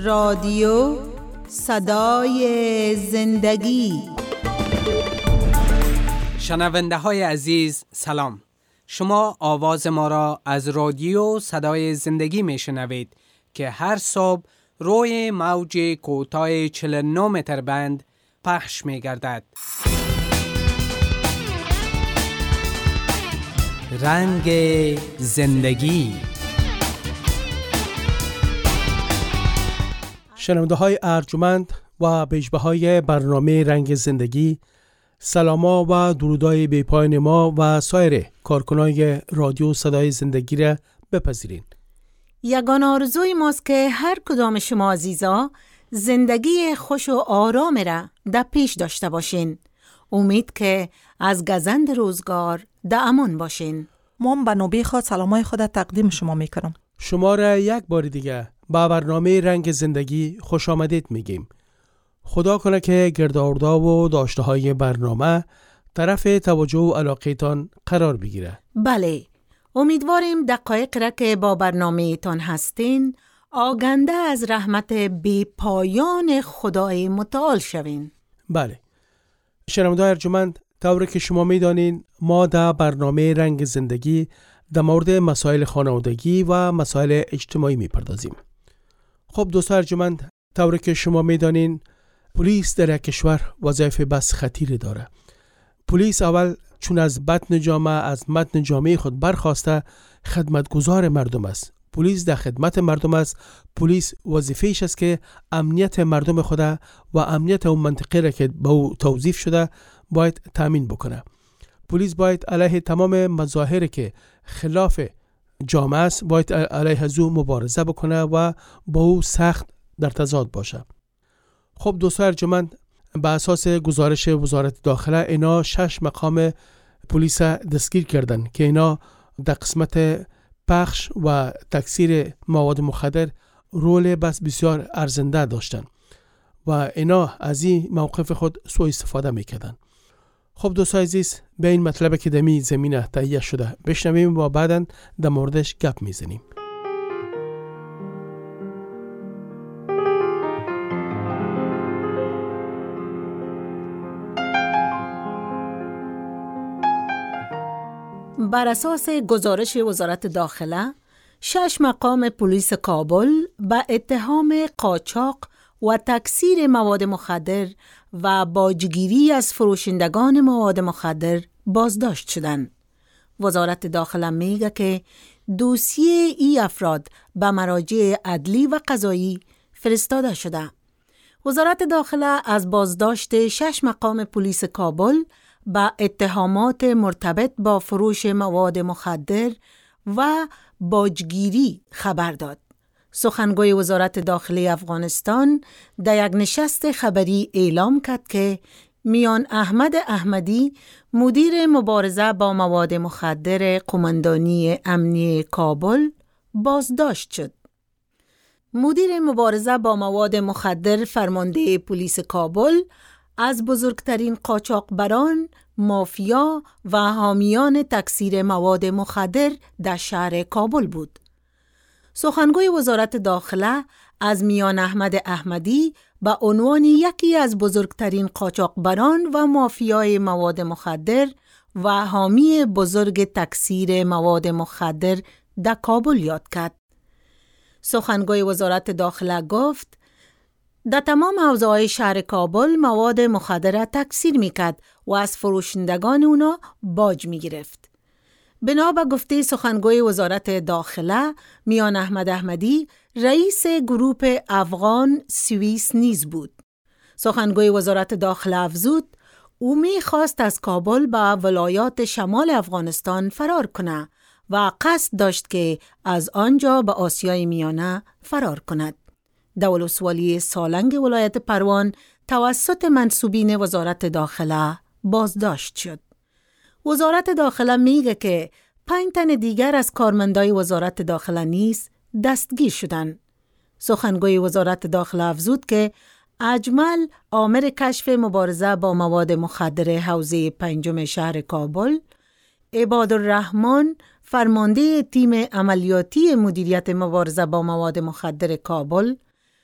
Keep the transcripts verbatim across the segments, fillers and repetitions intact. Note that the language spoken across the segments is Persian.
رادیو صدای زندگی. شنونده های عزیز سلام. شما آواز ما را از رادیو صدای زندگی می شنوید که هر صبح روی موج کوتاه چهل و نه متر بند پخش می گردد. رنگ زندگی. شنونده های ارجمند و بشبه های برنامه رنگ زندگی، سلاما و درودای بی پایان ما و سایر کارکنای رادیو صدای زندگی را بپذیرین. یگان آرزوی ماست که هر کدام شما عزیزا زندگی خوش و آرام را در پیش داشته باشین. امید که از گزند روزگار در امان باشین. من به نوبه خود سلامای خود تقدیم شما میکنم. شما را یک بار دیگه با برنامه رنگ زندگی خوش آمدید میگیم. خدا کنه که گردآوردا و داشته های برنامه طرف توجه و علاقه تان قرار بگیره. بله، امیدواریم دقایق را که با برنامه تان هستین آگنده از رحمت بی پایان خدای متعال شوین. بله، شنونده ارجمند، طوری که شما میدانین ما در برنامه رنگ زندگی در مورد مسائل خانوادگی و مسائل اجتماعی میپردازیم. خب دوستان ارجمند، طوری که شما میدانین پلیس در یک کشور وظیفه بس خطیری داره. پلیس اول چون از بطن جامعه، از متن جامعه خود برخواسته خدمتگزار مردم است. پلیس در خدمت مردم است. پلیس وظیفه‌اش است که امنیت مردم خود و امنیت اون منطقه را که به او توظیف شده باید تامین بکنه. پلیس باید علیه تمام مظاهری که خلاف جامعه است باید علیه از او مبارزه بکنه و با او سخت در تضاد باشه. خب دوستان ارجمند، به اساس گزارش وزارت داخله اینا شش مقام پلیس دستگیر کردن که اینا در قسمت پخش و تکثیر مواد مخدر رول بس بسیار ارزنده داشتن و اینا از این موقف خود سوء استفاده میکردن. خب دوستان عزیز، به این مطلب که دمی زمینه تهیه شده بشنویم و بعداً در موردش گپ میزنیم. بر اساس گزارش وزارت داخله، شش مقام پلیس کابل به اتهام قاچاق و تکثیر مواد مخدر و باجگیری از فروشندگان مواد مخدر بازداشت شدند. وزارت داخله میگه که دوسیه ای افراد به مراجع عدلی و قضایی فرستاده شده. وزارت داخله از بازداشت شش مقام پلیس کابل با اتهامات مرتبط با فروش مواد مخدر و باجگیری خبر داد. سخنگوی وزارت داخلی افغانستان در یک نشست خبری اعلام کرد که میان احمد احمدی، مدیر مبارزه با مواد مخدر قماندانی امنیه کابل، بازداشت شد. مدیر مبارزه با مواد مخدر فرمانده پلیس کابل از بزرگترین قاچاقبران، مافیا و حامیان تکثیر مواد مخدر در شهر کابل بود. سخنگوی وزارت داخله از میان احمد احمدی به عنوان یکی از بزرگترین قاچاقبران و مافیای مواد مخدر و حامی بزرگ تکثیر مواد مخدر در کابل یاد کرد. سخنگوی وزارت داخله گفت در تمام حوزه‌های شهر کابل مواد مخدر را تکثیر می‌کرد و از فروشندگان اونا باج می‌گرفت. بنا به گفته سخنگوی وزارت داخله، میان احمد احمدی رئیس گروپ افغان سوئیس نیز بود. سخنگوی وزارت داخله افزود او می‌خواست از کابل به ولایات شمال افغانستان فرار کنه و قصد داشت که از آنجا به آسیای میانه فرار کند. در ولسوالی سالنگ ولایت پروان توسط منصوبین وزارت داخله بازداشت شد. وزارت داخله میگه که پنج تن دیگر از کارمندای وزارت داخله نیز دستگیر شدند. سخنگوی وزارت داخله افزود که اجمل آمر کشف مبارزه با مواد مخدر حوزه پنجم شهر کابل، عبادالرحمن فرمانده تیم عملیاتی مدیریت مبارزه با مواد مخدر کابل،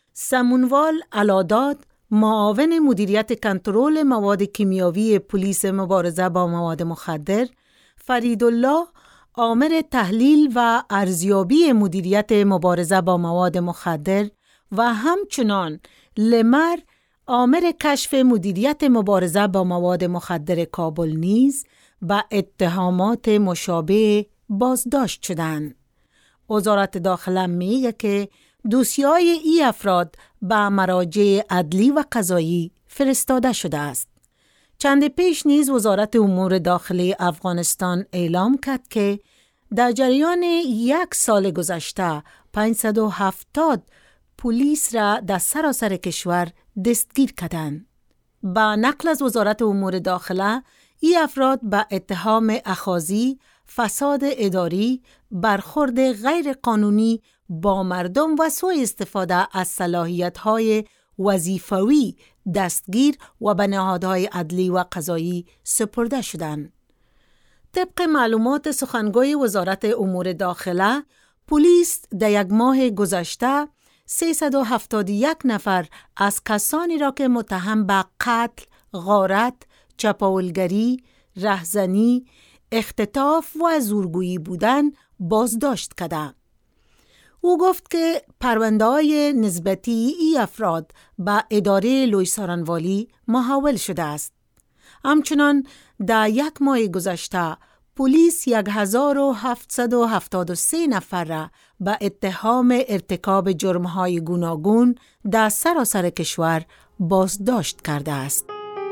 سمونوال علاداد، معاون مدیریت کنترل مواد کیمیاوی پلیس مبارزه با مواد مخدر، فریدالله، آمر تحلیل و ارزیابی مدیریت مبارزه با مواد مخدر و همچنان لمر، آمر کشف مدیریت مبارزه با مواد مخدر کابل نیز به اتهامات مشابه بازداشت شدند. وزارت داخله میگه که دوسیه‌های ای افراد به مراجع عدلی و قضایی فرستاده شده است. چند پیش نیز وزارت امور داخلی افغانستان اعلام کرد که در جریان یک سال گذشته پانصد و هفتاد پلیس را در سراسر کشور دستگیر کردند. با نقل از وزارت امور داخله، ای افراد به اتهام اخاذی، فساد اداری، برخورد غیر قانونی با مردم و سوء استفاده از صلاحیت‌های وظیفوی دستگیر و به نهادهای عدلی و قضایی سپرده شدند. طبق معلومات سخنگوی وزارت امور داخله، پلیس در یک ماه گذشته سیصد و هفتاد و یک نفر از کسانی را که متهم به قتل، غارت، چپاولگری، رهزنی، اختطاف و زورگویی بودند بازداشت کرده. او گفت که پرونده‌های نسبتی ای افراد به اداره لوی سارنوالی محول شده است. همچنان در یک ماه گذشته پلیس هزار و هفتصد و هفتاد و سه نفر را به اتهام ارتکاب جرم‌های گوناگون در سراسر کشور بازداشت کرده است.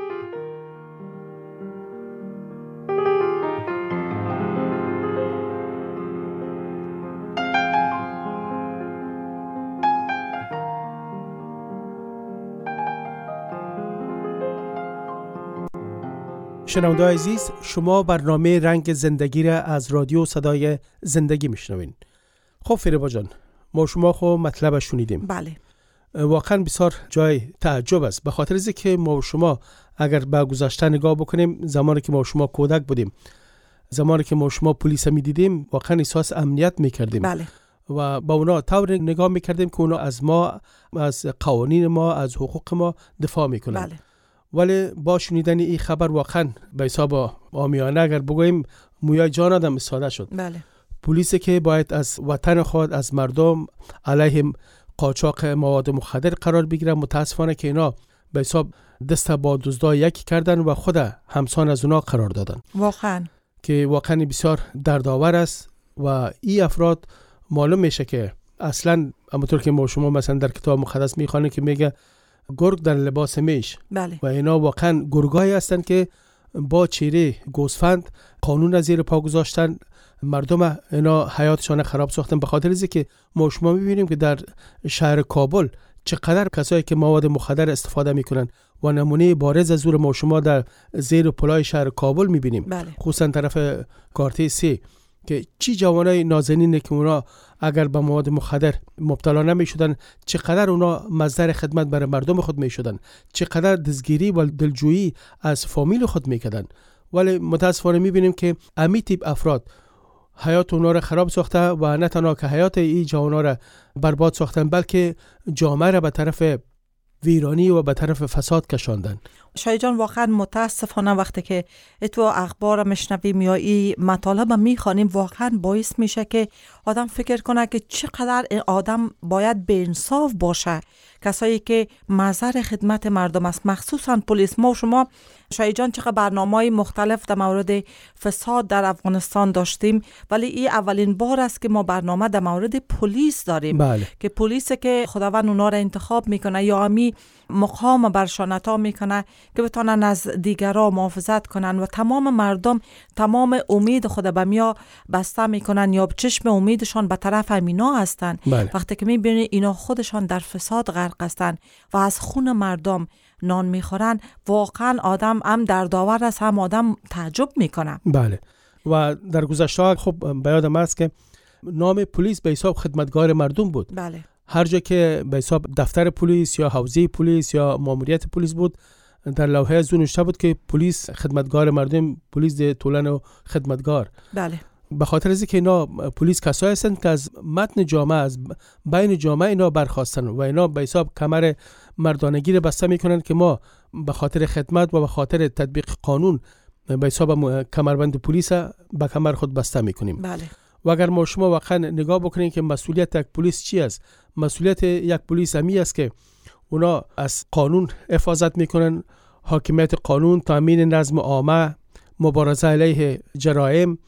شنونده‌های عزیز، شما برنامه رنگ زندگی را از رادیو صدای زندگی میشنوین. خب فریبا جان، ما شما خب مطلب شنیدیم. بله. واقعا بسیار جای تعجب است، به خاطر از که ما شما اگر به گذشته نگاه بکنیم، زمانی که ما شما کودک بودیم، زمانی که ما شما پلیس میدیدیم، واقعا احساس امنیت میکردیم. بله. و با اونا طور نگاه میکردیم که اونا از ما، از قوانین ما، از حقوق ما دفاع میکنن. بله. ولی با شنیدن این خبر واقعا به حساب عامیانه اگر بگوییم مویای جان آدم استاده شد. بله. پلیسی که باید از وطن خود، از مردم علیه قاچاق مواد مخدر قرار بگیره، متاسفانه که اینا به حساب دست با دزدا یکی کردن و خود همسان از اونا قرار دادن. واقعا که واقعا بسیار دردآور است و این افراد معلوم میشه که اصلا همونطور که ما شما مثلا در کتاب مقدس میخوانیم که میگه گرگ در لباس میش. بله. و اینا واقعا گرگایی هستند که با چهره گوسفند قانون از زیر پا گذاشتن، مردم اینا حیاتشان خراب ساختن. به خاطر اینکه که ما شما میبینیم که در شهر کابل چقدر کسایی که مواد مخدر استفاده میکنن و نمونه بارز از زور ما شما در زیر پلای شهر کابل میبینیم. بله. خصوصا طرف کارته سی که چی جوانای نازنینه که اونا اگر به مواد مخدر مبتلا نمی شدن، چقدر اونا مصدر خدمت برای مردم خود می شدن، چقدر دزگیری و دلجویی از فامیل خود می کردن. ولی متاسفانه می بینیم که امی تیپ افراد حیات اونا را خراب ساخته و نه تنها که حیات این جوانا را برباد ساختن، بلکه جامعه را به طرف ویرانی و به طرف فساد کشاندن. شای جان، واقعا متاسفانه وقتی که اتو اخبار مشنویم یا این مطالب میخوانیم، واقعا باعث میشه که آدم فکر کنه که چقدر آدم باید به انصاف باشه. کسایی که محضر خدمت مردم است، مخصوصا پلیس. ما و شما شای جان چقدر برنامه‌های مختلف در مورد فساد در افغانستان داشتیم، ولی این اولین بار است که ما برنامه در مورد پلیس داریم. بله. که پلیس که خداوند اونا را انتخاب میکنه یا امی مقام برشان عطا میکنه که بتونن از دیگران محافظت کنن و تمام مردم تمام امید خود به میا بسته میکنن یا چشم امیدشان به طرف امینا هستن. بله. وقتی که میبینی اینا خودشان در فساد غرق هستن و از خون مردم نان میخورن، واقعا آدم هم دردآور است، هم آدم تعجب میکنه. بله. و در گذشته خب به یادم است که نام پلیس به حساب خدمتگار مردم بود. بله. هر جا که به حساب دفتر پلیس یا حوزه پلیس یا ماموریت پلیس بود، در لوحه از اون نوشته بود که پلیس خدمتگار مردم، پلیس ده طولن و خدمتگار. بله. به خاطر از اینکه اینا پلیس کسایی هستند که از متن جامعه، از بین جامعه اینا برخواستن و اینا به حساب کمر مردانگی رو بسته میکنن که ما به خاطر خدمت و به خاطر تطبیق قانون به حساب کمربند پلیس به کمر خود بسته میکنیم. بله. و اگر ما شما واقعا نگاه بکنین که مسئولیت یک پلیس چی است؟ مسئولیت یک پلیس همی است که اونا از قانون حفاظت میکنن، حاکمیت قانون، تامین نظم عامه، مبارزه علیه جرایم،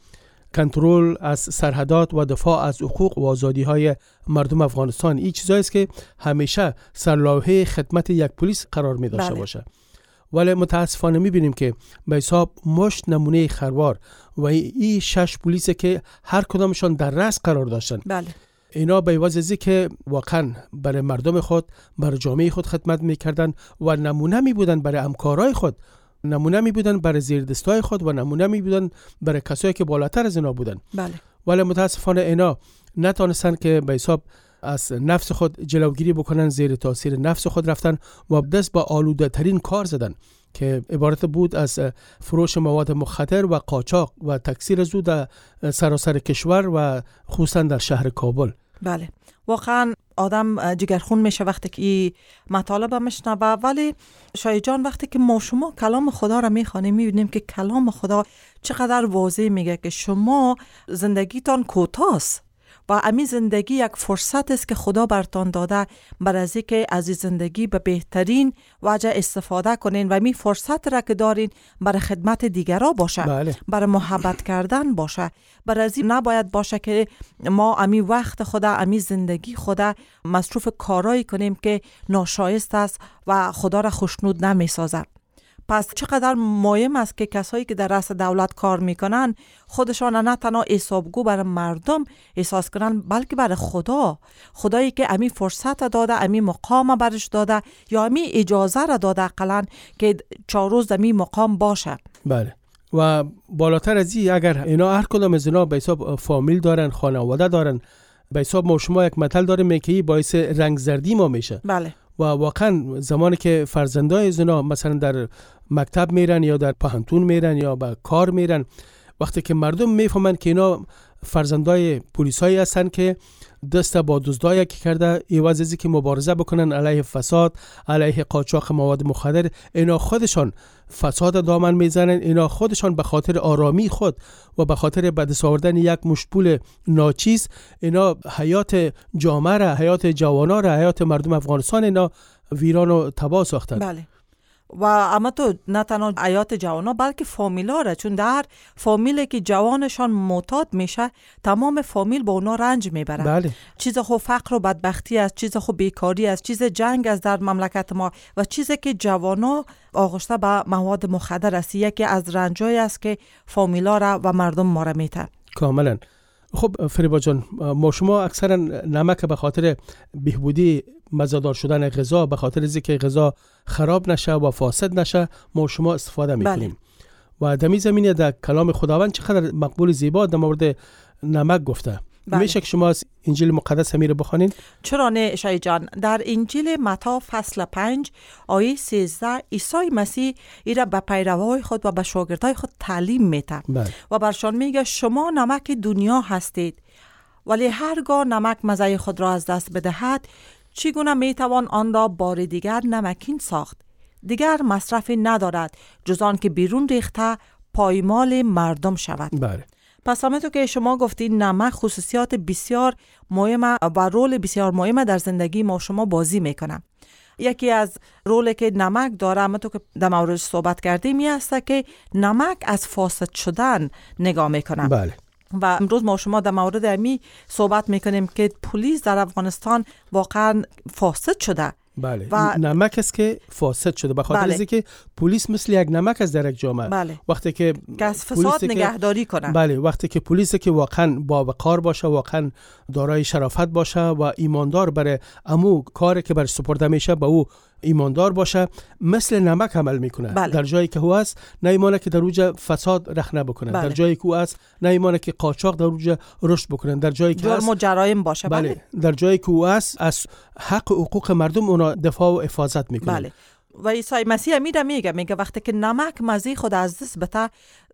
کنترل از سرحدات و دفاع از حقوق و آزادی های مردم افغانستان. این چیزایی است که همیشه سرلایحه خدمت یک پلیس قرار می داشته بله. باشه. ولی متاسفانه می بینیم که به حساب مشت نمونه خروار و این شش پلیس که هر کدامشان در رأس قرار داشتن. بله. اینا به عوض از که واقعا برای مردم خود، برای جامعه خود خدمت میکردن و نمونه می بودن برای همکارای خود، نمونه می بودن برای زیردستای خود و نمونه می بودن برای کسایی که بالاتر از اینا بودن. بله. ولی متاسفانه اینا نتونستن که به حساب از نفس خود جلوگیری بکنن، زیر تاثیر نفس خود رفتن و دست با آلوده ترین کار زدن که عبارت بود از فروش مواد مخدر و قاچاق و تکثیر زود در سراسر کشور و خصوصا در شهر کابل. بله، واقعا آدم جگرخون میشه وقتی که این مطالب میشنوه. ولی شاید جان وقتی که ما شما کلام خدا را میخوانیم میبینیم که کلام خدا چقدر واضح میگه که شما زندگیتان کوتاست و امی زندگی یک فرصت است که خدا برتان داده برای از اینکه از این زندگی به بهترین وجه استفاده کنین و می فرصت را که دارین برای خدمت دیگران باشه. بله. برای محبت کردن باشه. برای از این نباید باشه که ما امی وقت خدا، امی زندگی خدا مصروف کارایی کنیم که ناشایست است و خدا را خوشنود نمی سازد. پس چقدر مهم است که کسایی که در رأس دولت کار میکنن خودشان نه تنها حسابگو برای مردم احساس کنن، بلکه برای خدا، خدایی که امی فرصت داده، امی مقام برش داده یا امی اجازه را داده اقلن که چهار روز در امی مقام باشه. بله. و بالاتر از این اگر اینا هر کدام از اینا به حساب فامیل دارن، خانواده دارن، به حساب ما شما یک مثل داریم که باعث رنگ زردی ما میشه. بله. و واقعا زمانی که فرزندای زنا مثلا در مکتب میرن یا در پوهنتون میرن یا به کار میرن، وقتی که مردم میفهمن که اینا فرزندای پلیسایی هستن که دست با دزدای یکی کرده، عوض از اینکه مبارزه بکنن علیه فساد، علیه قاچاق مواد مخدر، اینا خودشان فساد دامن میزنن. اینا خودشان به خاطر آرامی خود و به خاطر به دست آوردن یک مشت پول ناچیز اینا حیات جامعه را، حیات جوانا را، حیات مردم افغانستان اینا ویران و تباه ساختن. بله. و اما تو نه تنها حیات جوانا بلکه فامیلا را، چون در فامیلی که جوانشان معتاد میشه تمام فامیل با اونا رنج میبرن. بله. چیز خو فقر و بدبختی است، چیز خو بیکاری است، چیز جنگ است در مملکت ما و چیزی که جوانا آغشته به مواد مخدر است. یکی از رنجای است که فامیلا را و مردم ما را میتن. کاملا. خب فریبا جان، ما شما اکثرا نمک به خاطر بهبودی مزه‌دار شدن غذا، به خاطر اینکه غذا خراب نشه و فاسد نشه، ما شما استفاده میکنیم. بله. و در این زمینه در کلام خداوند چقدر مقبول زیبا در مورد نمک گفته. بله. میشه که شما از انجیل مقدس همین رو بخونین؟ چرا نه شای جان؟ در انجیل متی فصل پنج آیه سیزده عیسی مسیح ایرا به پیروای خود و به شاگردای خود تعلیم میده. بله. و برشان میگه شما نمک دنیا هستید، ولی هرگاه نمک مزه خود را از دست بدهد چگونه میتوان آن را بار دیگر نمکین ساخت؟ دیگر مصرفی ندارد جز آن که بیرون ریخته پایمال مردم شود. بله. پس همه تو که شما گفتین نمک خصوصیات بسیار مهمه و رول بسیار مهمه در زندگی ما شما بازی میکنه. یکی از رولی که نمک داره، همه تو که در موردش صحبت کردیم، این است که نمک از فاسد شدن نگاه میکنه. بله. و امروز ما شما در مورد امی صحبت میکنیم که پلیس در افغانستان واقعا فاسد شده. بله. و نمک است که فاسد شده به خاطر اینکه بله. پلیس مثل یک نمک از در یک جامعه. بله. وقتی که از فساد نگهداری کنه. بله. وقتی که پلیس که واقعا با وقار باشه، واقعا دارای شرافت باشه و ایماندار برای امو کاری که برش سپرده میشه به او ایماندار باشه، مثل نمک عمل میکنه. بله. در جایی که هو است نه ایمانه که در اوج فساد رخنه بکنه. بله. در جایی که هو است نه ایمانه که قاچاق در اوج رشد بکنن. در جایی که جرم و جرایم باشه. بله. بله. در جایی که هو است از حق و حقوق مردم اونا دفاع و حفاظت میکنه. بله. و عیسی مسیح میره میگه میگه وقتی که نمک مزه خود از دست بده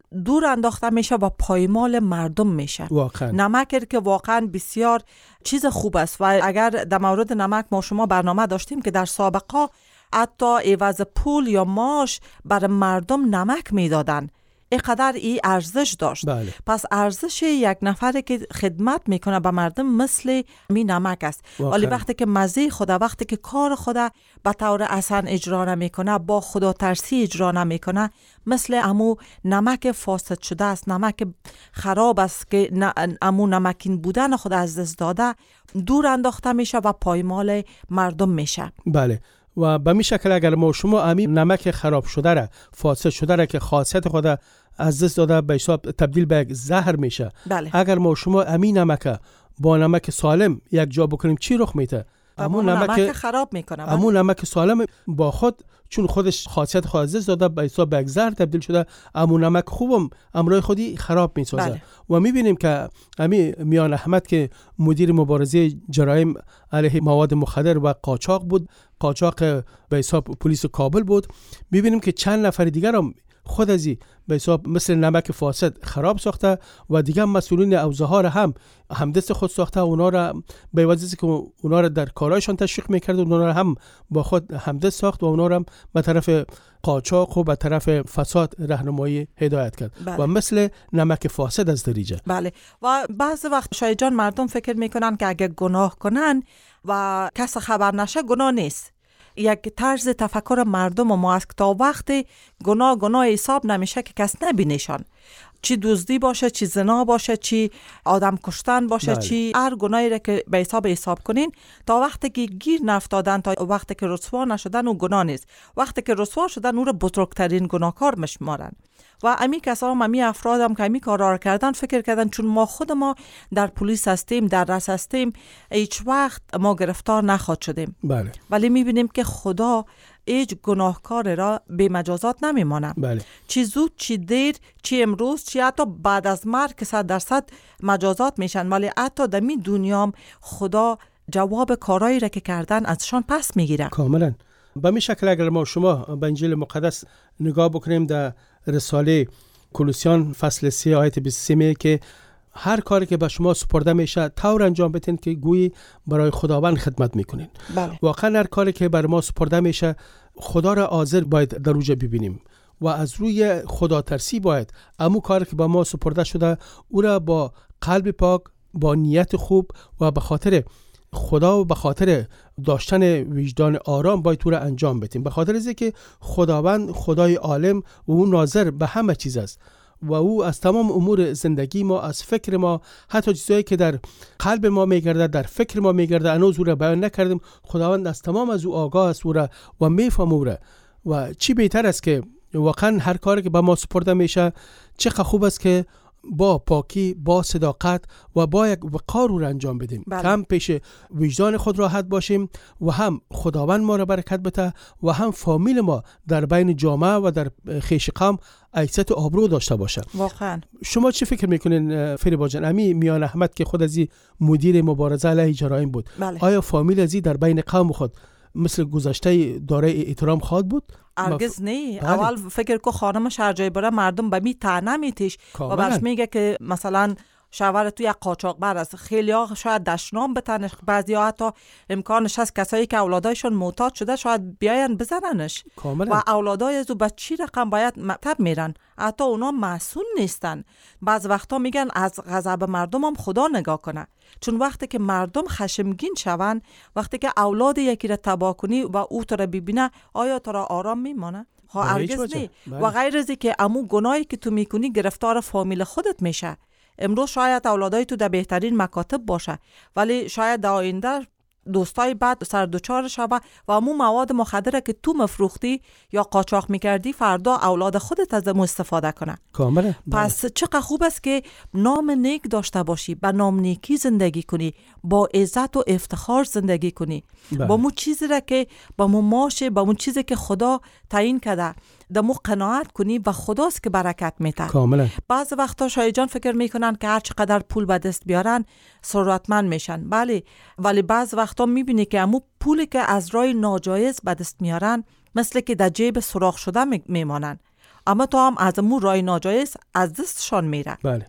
دور انداخته میشه و پایمال مردم میشه. واقعا نمک که واقعا بسیار چیز خوب است و اگر در مورد نمک ما شما برنامه داشتیم که در سابقه حتی عوض پول یا معاش بر مردم نمک میدادن، اینقدر ای ارزش داشت. بله. پس ارزش یک نفری که خدمت میکنه به مردم مثل می نمک است. ولی وقتی که مزه خدا، وقتی که کار خدا به طور احسن اجرا نمیکنه، با خدا ترسی اجرا نمیکنه، مثل امو نمک فاسد شده است، نمک خراب است که امو نمکین بودن خود از دست داده، دور انداخته میشه و پایمال مردم میشه. بله. و به می شکل اگر ما شما امی نمک خراب شده را، فاسد شده را که خاصیت خود از دست داده به حساب تبدیل به یک زهر میشه. بله. اگر ما شما امی نمک با نمک سالم یک جا بکنیم چی رخ میته؟ امون نمک, نمک خراب میکنه. امون نمک سالم با خود چون خودش خاصیت خود از دست داده به حساب به یک زهر تبدیل شده، امون نمک خوبم امروی خودی خراب میسازه. بله. و میبینیم که امی میان احمد که مدیر مبارزه جرایم علیه مواد مخدر و قاچاق بود، قاچاق به حساب پلیس کابل بود، میبینیم که چند نفر دیگر هم خود ازی به حساب مثل نمک فاسد خراب ساخته و دیگه مسئولین اوضاع ها را هم همدست خود ساخته، اونا را به واسطه که اونا را در کارایشان تشویق میکرد، اونا را هم با خود همدست ساخت و اونا را به طرف قاچاق و به طرف فساد راهنمایی هدایت کرد. بله. و مثل نمک فاسد از دریجه. بله. و بعض وقت شاید جان مردم فکر میکنن که اگه گناه کنن و کس خبر نشه گناه نیست. یک طرز تفکر مردم ما است تا وقتی گناه گناه حساب نمیشه که کس نبینشان، چی دزدی باشه، چی زنا باشه، چی آدم کشتن باشه. بله. چی هر گناهی را که به حساب حساب کنین، تا وقتی که گیر نفتادن، تا وقتی که رسوا نشدن، او گناه نیست. وقتی که رسوا شدن او را بزرگترین گناهکار میشمارن. و امی کسا هم امی افراد هم که امی کارا را کردن فکر کردن چون ما خود ما در پلیس هستیم، در رس هستیم، هیچ وقت ما گرفتار نخواد شدیم. بله. ولی میبینیم که خدا هیچ گناهکار را به مجازات نمیمانه. بله. چی زود چی دیر، چی امروز چی حتی بعد از مرگ صد درصد مجازات میشن، ولی حتی در می دنیام خدا جواب کارایی را که کردن ازشان پس میگیره. کاملا. به می شکل اگر ما شما به انجیل مقدس نگاه بکنیم در رساله کولوسیان فصل سه آیت بیست و سه می که هر کاری که به شما سپرده میشه طور انجام بدین که گویی برای خداوند خدمت میکنین. بله. واقعا هر کاری که بر ما سپرده میشه خدا را حاضر باید در اوجه ببینیم و از روی خدا ترسی باید امو کاری که به ما سپرده شده او را با قلب پاک، با نیت خوب و به خاطر خدا و به خاطر داشتن وجدان آرام باید او را انجام بدیم، به خاطر از اینکه خداوند خدای عالم و او ناظر به همه چیز است و او از تمام امور زندگی ما، از فکر ما، حتی چیزایی که در قلب ما میگرده، در فکر ما میگرده، هنوز او را بیان نکردیم، خداوند از تمام از او آگاه است او را و میفهمه او را. و چی بهتر است که واقعا هر کاری که به ما سپرده میشه چقدر خوب است که با پاکی، با صداقت و با یک وقار رو انجام بدیم. بله. هم پیش وجدان خود راحت باشیم و هم خداوند ما را برکت بده و هم فامیل ما در بین جامعه و در خیش قوم عزت و آبرو داشته باشه. واقعا. شما چی فکر میکنین فریبا جان؟ امی میان احمد که خود ازی مدیر مبارزه علیه جرایم بود، بله. آیا فامیل ازی در بین قوم خود مثل گذشته دارای احترام خواد بود؟ هرگز نه. بله. اول فکر کو خانمش هر جای بره مردم به می طعنه میتیش و برش میگه که مثلا شوهر توی یک قاچاقبر است. خیلی ها شاید دشنام بتنش، بعضی ها حتی امکانش هست کسایی که اولادایشون معتاد شده شاید بیاین بزننش. کاملا. و اولادای از به چی رقم باید مکتب میرن، حتی اونا معصوم نیستن. بعض وقتا میگن از غضب مردم هم خدا نگاه کنه، چون وقتی که مردم خشمگین شون، وقتی که اولاد یکی را تباه کنی و او تو را ببینه، آیا تو را آرام میمانه؟ ها هرگز نه. و غیر از که امو گناهی که تو میکنی گرفتار فامیل خودت میشه. امروز شاید اولادای تو در بهترین مکاتب باشه، ولی شاید در آینده دوستای بعد سر دوچار شوه و امو مواد مخدره که تو مفروختی یا قاچاق میکردی فردا اولاد خودت از اون استفاده کنه. کاملا. پس چقدر خوب است که نام نیک داشته باشی، با نام نیکی زندگی کنی، با عزت و افتخار زندگی کنی. بله. با مو چیزی را که با مو ماشه، با مو چیزی که خدا تعیین کرده دمو قناعت کنی و خداست که برکت میده. کاملا. بعض وقتا شایجان فکر میکنن که هر چقدر پول به دست بیارن ثروتمند میشن. بله، ولی بعض وقتا میبینی که امو پولی که از راه ناجایز به دست میارن مثل که در جیب سوراخ شده میمانن. اما تو هم از مو رای ناجایز از دستشان میره. بله.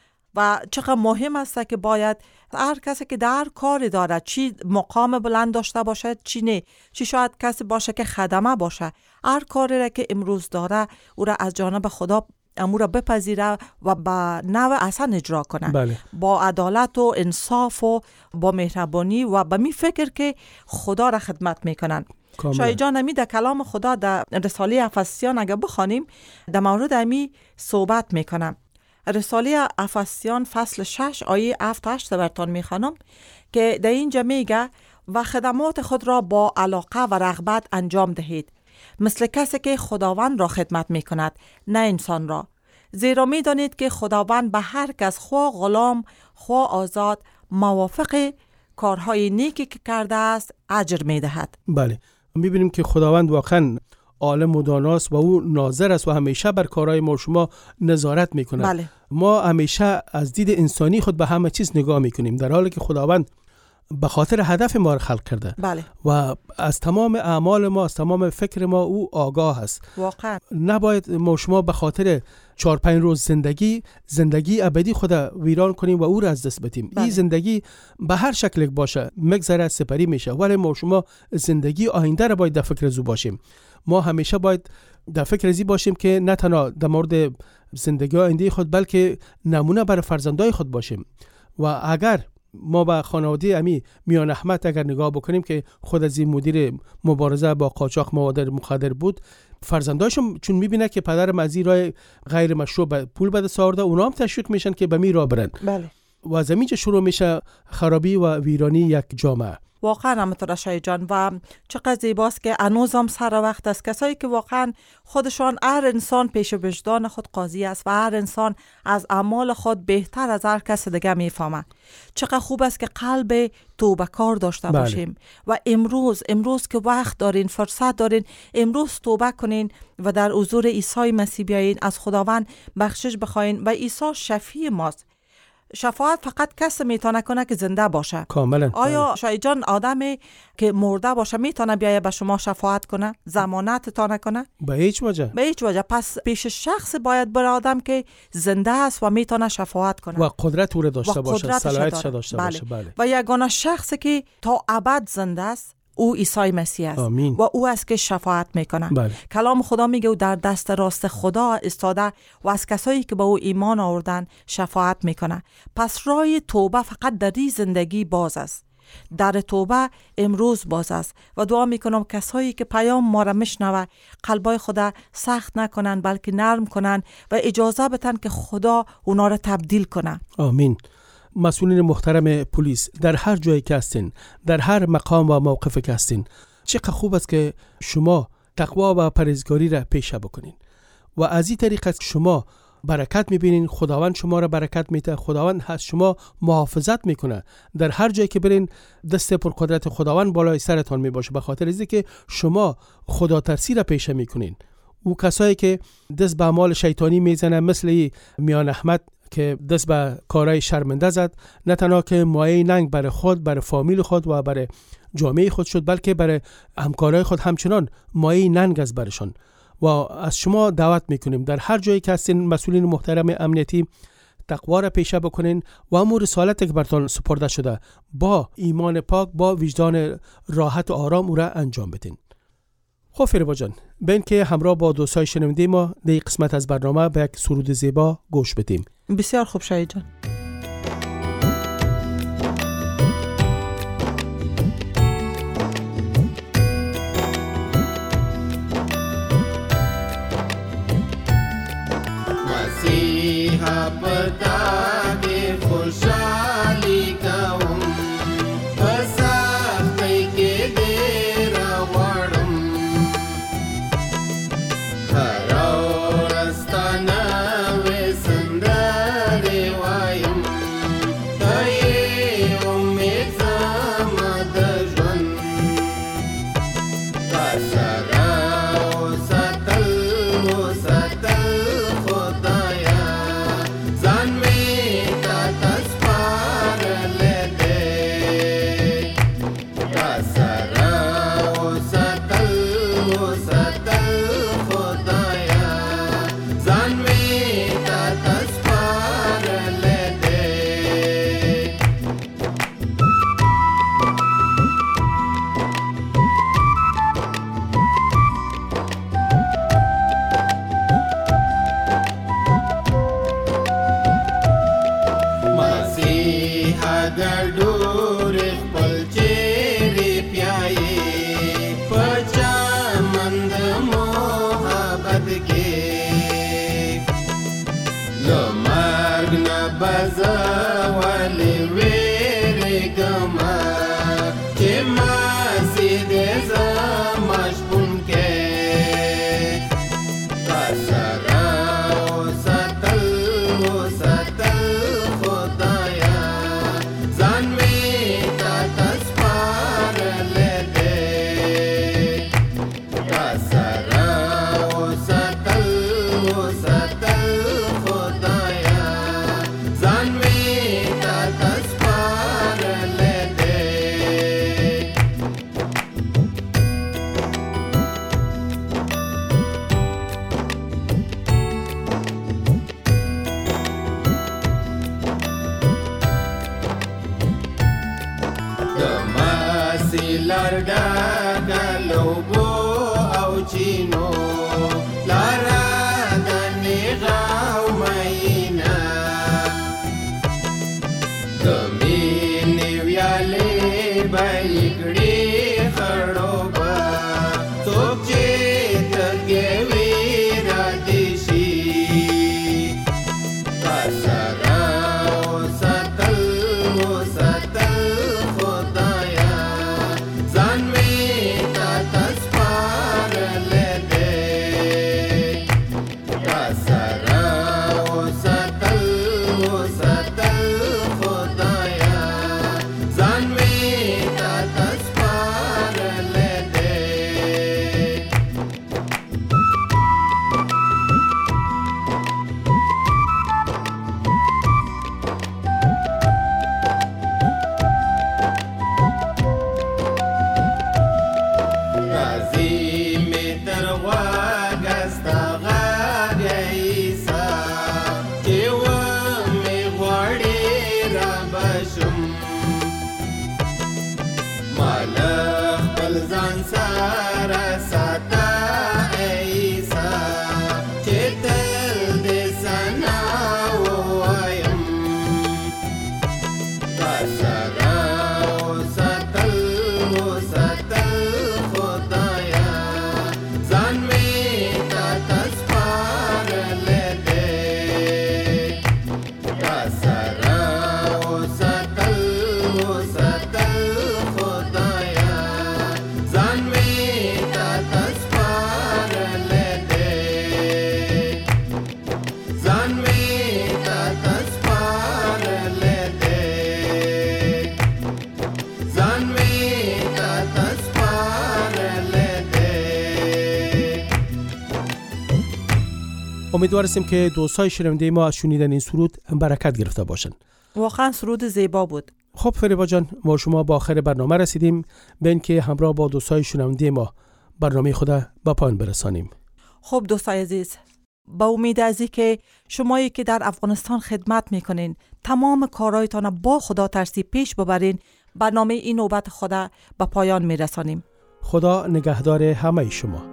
و چقدر مهم است که باید هر کسی که در کاری داره، چی مقام بلند داشته باشه چی نه، چی شاید کسی باشه که خدمه باشه، هر کاری را که امروز داره او را از جانب خدا امور را بپذیره و با نوع اصلا اجرا کنه. بله. با عدالت و انصاف و با مهربانی و با می فکر که خدا را خدمت میکنن. شاید جان امی در کلام خدا در رساله افسیان اگه بخوانیم در مورد امی صحبت میکنم. رساله افسیان فصل شش آیه هفت هشت براتون میخوانم که در اینجا میگه و خدمات خود را با علاقه و رغبت انجام دهید، مثل کسی که خداوند را خدمت میکند نه انسان را، زیرا میدانید که خداوند به هر کس خوا غلام خوا آزاد موافق کارهای نیکی که کرده است اجر میدهد. بله، میبینیم که خداوند واقعا عالم و داناست و او ناظر است و همیشه بر کارهای ما شما نظارت میکنه. بله. ما همیشه از دید انسانی خود به همه چیز نگاه میکنیم، در حالی که خداوند به خاطر هدف ما را خلق کرده. بله. و از تمام اعمال ما، از تمام فکر ما او آگاه است. واقعا نباید ما شما به خاطر چهار پنج روز زندگی زندگی ابدی خود ویران کنیم و او را از دست بدیم. بله. این زندگی به هر شکل باشه مگذره، سپری میشه، ولی ما شما زندگی آینده را باید در فکر زو باشیم. ما همیشه باید در فکر زی باشیم که نه تنها در مورد زندگی آینده خود بلکه نمونه برای فرزندای خود باشیم. و اگر ما با خانواده امی میان احمد اگر نگاه بکنیم که خود از این مدیر مبارزه با قاچاق مواد مخدر بود، فرزنداشون چون میبینه که پدرم از این راه غیر مشروع پول بده سارده، اونا هم تشویق میشن که به می راه برن. بله. و از اینجا شروع میشه خرابی و ویرانی یک جامعه. واقعا همینطور شاید جان. و چقدر زیباست که هنوز هم سر وقت است کسایی که واقعا خودشان، هر انسان پیش وجدان خود قاضی است و هر انسان از اعمال خود بهتر از هر کس دیگه میفهمه. چقدر خوب است که قلب توبه کار داشته بله. باشیم و امروز امروز که وقت دارین، فرصت دارین، امروز توبه کنین و در حضور عیسی مسیح بیاین، از خداوند بخشش بخواین و عیسی شفیع ماست. شفاعت فقط کسی میتونه کنه که زنده باشه. کاملا. آیا شاید جان آدمی که مرده باشه میتونه بیایه به شما شفاعت کنه؟ ضمانت تا نکنه؟ به هیچ وجه. به هیچ وجه. پس پیش شخص باید بر آدم که زنده است و میتونه شفاعت کنه و قدرت او را داشته باشه، صلاحیتش داشته بله. باشه. بله. و یگانه شخصی که تا ابد زنده است او عیسی مسیح است. آمین. و او است که شفاعت میکنه. بله. کلام خدا میگه او در دست راست خدا استاده و از کسایی که به او ایمان آوردن شفاعت میکنه. پس راه توبه فقط در این زندگی باز است. در توبه امروز باز است و دعا میکنم کسایی که پیام ما را میشنوه قلبای خدا سخت نکنن بلکه نرم کنن و اجازه بدن که خدا اونا را تبدیل کنه. آمین. مسئولین محترم پلیس در هر جایی که هستین، در هر مقام و موقف که هستین، چقدر خوب است که شما تقوا و پرهیزگاری را پیشه بکنین و از این طریق شما برکت میبینین. خداوند شما را برکت میده، خداوند از شما محافظت میکنه. در هر جایی که برین دست پرقدرت خداوند بالای سرتان میباشه، به خاطر اینکه که شما خدا ترسی را پیشه میکنین. او کسایی که دست به اعمال شیطانی میزنه مثل میان احمد که دست به کارهای شرمنده زد، نه تنها که مایه ننگ برای خود، برای فامیل خود و برای جامعه خود شد، بلکه برای همکارای خود همچنان مایه ننگ از برشان. و از شما دعوت میکنیم در هر جایی که هستین مسئولین محترم امنیتی تقوا را پیشه بکنین و امور رسالتی که براتون سپرده شده با ایمان پاک، با وجدان راحت و آرام او را انجام بدین. خب فریبا جان، بین که همراه با دوستای شنونده ما در قسمت از برنامه به یک سرود زیبا گوش بدیم. بسیار خوب شاید جان. مسیحا پتا دی خوشحالی کاؤم بساختی که دیر وڑم هر ورستانا وی سندر وایم ډور خپل چیرې پیایي په چمن د محبت کې له مرګ نه به زه ولې وېرېږمه چې مسیح دې زما شپون کې تا سره وساتل وساتل خدایه ځان مې تا ته سپارلی دی تا سره وساتل وساتل خدایه ځان مې تا ته سپارلی دی د مسیح لار ډکه له اوبو او چینو لاره د نیغه او مینه د مینې ویالې به یې کړي خړوبه څوک چې تږی وي را دې شي تا سره وساتل وساتل خدایه ځان مې تا ته سپارلی دی تا سره وساتل وساتل خدایه ځان مې تا ته سپارلی دی راځي مې تر غوږه ستا غږ عیسی چې ومې غواړې رابه شم ما له خپل ځان سره ساته عیسی چې تل دې ثنا ووایم تا سره وساتل وساتل خدایه ځان مې تا ته سپارلی دی تا سره وساتل وساتل خدایه ځان مې تا ته سپارلی دی ځان مې تا ته سپارلی دی ځان مې تا ته سپارلی دی امیدوار هستیم که دوستای شنونده ما از شنیدن این سرود برکت گرفته باشند. واقعا سرود زیبا بود. خب فریبا جان، ما شما با آخر برنامه رسیدیم. به اینکه همراه با دوستای شنونده ما برنامه خود به پایان برسانیم. خب دوستای عزیز، با امید از این که شمایی که در افغانستان خدمت میکنین تمام کارهایتان با خدا ترسی پیش ببرین. برنامه این نوبت خدا به پایان میرسانیم. خدا نگهدار همه شما.